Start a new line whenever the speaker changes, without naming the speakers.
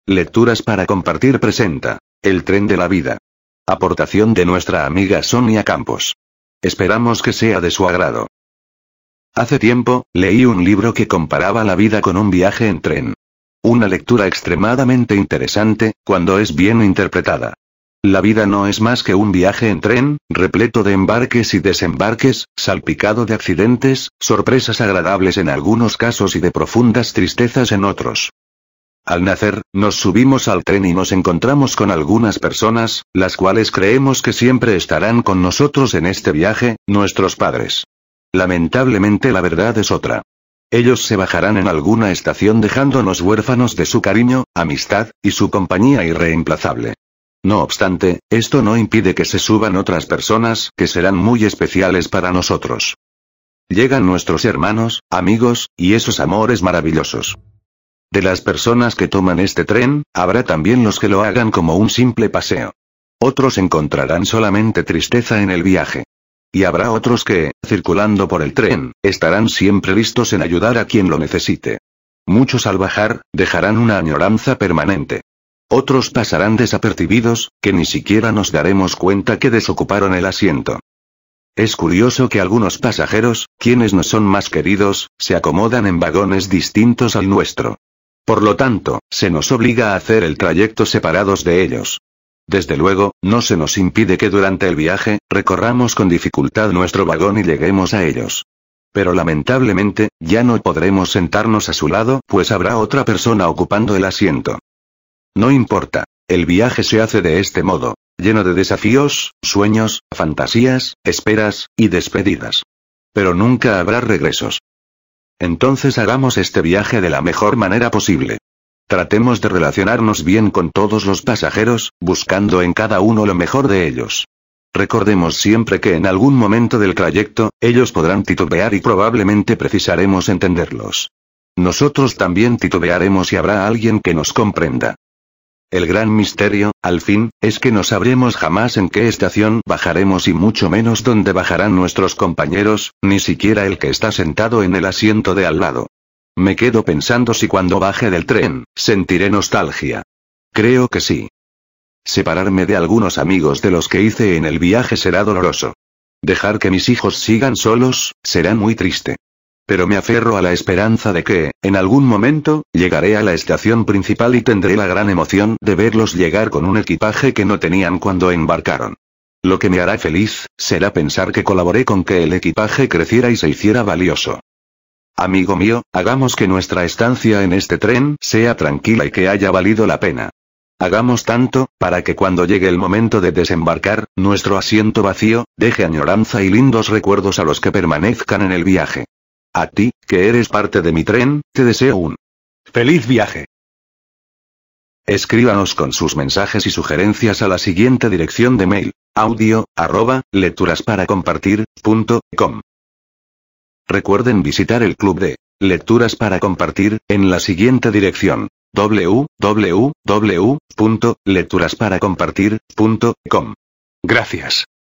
Lecturas para compartir presenta El tren de la vida. Aportación de nuestra amiga Sonia Campos. Esperamos que sea de su agrado. Hace tiempo, leí un libro que comparaba la vida con un viaje en tren. Una lectura extremadamente interesante, cuando es bien interpretada. La vida no es más que un viaje en tren, repleto de embarques y desembarques, salpicado de accidentes, sorpresas agradables en algunos casos y de profundas tristezas en otros. Al nacer, nos subimos al tren y nos encontramos con algunas personas, las cuales creemos que siempre estarán con nosotros en este viaje, nuestros padres. Lamentablemente la verdad es otra. Ellos se bajarán en alguna estación dejándonos huérfanos de su cariño, amistad, y su compañía irreemplazable. No obstante, esto no impide que se suban otras personas que serán muy especiales para nosotros. Llegan nuestros hermanos, amigos, y esos amores maravillosos. De las personas que toman este tren, habrá también los que lo hagan como un simple paseo. Otros encontrarán solamente tristeza en el viaje. Y habrá otros que, circulando por el tren, estarán siempre listos en ayudar a quien lo necesite. Muchos al bajar, dejarán una añoranza permanente. Otros pasarán desapercibidos, que ni siquiera nos daremos cuenta que desocuparon el asiento. Es curioso que algunos pasajeros, quienes nos son más queridos, se acomodan en vagones distintos al nuestro. Por lo tanto, se nos obliga a hacer el trayecto separados de ellos. Desde luego, no se nos impide que durante el viaje, recorramos con dificultad nuestro vagón y lleguemos a ellos. Pero lamentablemente, ya no podremos sentarnos a su lado, pues habrá otra persona ocupando el asiento. No importa. El viaje se hace de este modo, lleno de desafíos, sueños, fantasías, esperas, y despedidas. Pero nunca habrá regresos. Entonces hagamos este viaje de la mejor manera posible. Tratemos de relacionarnos bien con todos los pasajeros, buscando en cada uno lo mejor de ellos. Recordemos siempre que en algún momento del trayecto, ellos podrán titubear y probablemente precisaremos entenderlos. Nosotros también titubearemos y habrá alguien que nos comprenda. El gran misterio, al fin, es que no sabremos jamás en qué estación bajaremos y mucho menos dónde bajarán nuestros compañeros, ni siquiera el que está sentado en el asiento de al lado. Me quedo pensando si cuando baje del tren, sentiré nostalgia. Creo que sí. Separarme de algunos amigos de los que hice en el viaje será doloroso. Dejar que mis hijos sigan solos, será muy triste. Pero me aferro a la esperanza de que, en algún momento, llegaré a la estación principal y tendré la gran emoción de verlos llegar con un equipaje que no tenían cuando embarcaron. Lo que me hará feliz, será pensar que colaboré con que el equipaje creciera y se hiciera valioso. Amigo mío, hagamos que nuestra estancia en este tren sea tranquila y que haya valido la pena. Hagamos tanto, para que cuando llegue el momento de desembarcar, nuestro asiento vacío, deje añoranza y lindos recuerdos a los que permanezcan en el viaje. A ti, que eres parte de mi tren, te deseo un feliz viaje. Escríbanos con sus mensajes y sugerencias a la siguiente dirección de mail: audio@lecturasparaCompartir.com. Recuerden visitar el club de Lecturas para Compartir, en la siguiente dirección: www.lecturasparaCompartir.com. Gracias.